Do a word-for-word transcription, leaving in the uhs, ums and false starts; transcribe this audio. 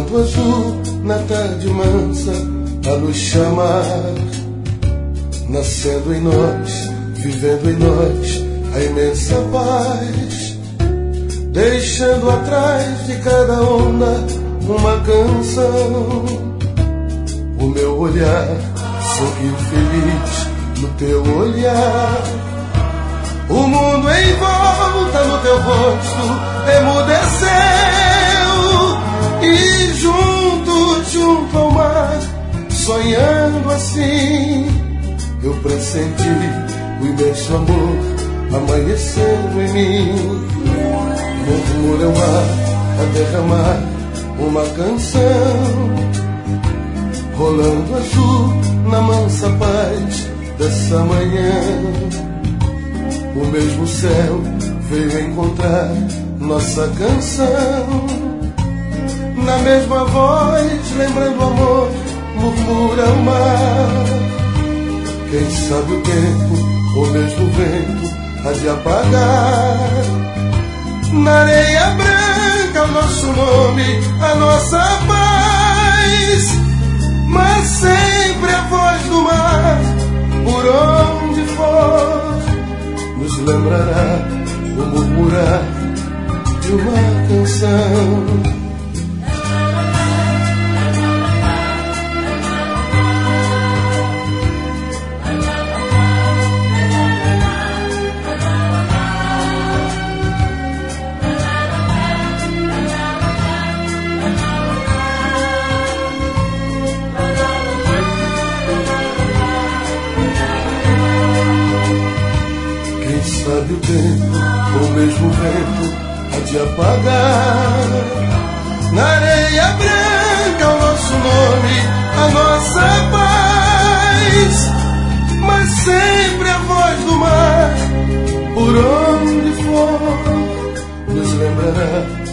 Rolando azul na tarde mansa, a luz chamar, nascendo em nós, vivendo em nós a imensa paz, deixando atrás de cada onda uma canção. O meu olhar sorriu feliz no teu olhar, o mundo em volta no teu rosto emudeceu, e junto, junto ao mar, sonhando assim, eu pressenti o imenso amor amanhecendo em mim. Murmura é o mar a derramar uma canção, rolando azul na mansa paz dessa manhã. O mesmo céu veio encontrar nossa canção, na mesma voz, lembrando o amor, murmura o mar. Quem sabe o tempo, ou mesmo o vento, há de apagar na areia branca o nosso nome, a nossa paz. Mas sempre a voz do mar, por onde for, nos lembrará o murmurar de uma canção. Sabe o tempo, ou mesmo o vento, há de apagar na areia branca o nosso nome, a nossa paz. Mas sempre a voz do mar, por onde for, nos lembrará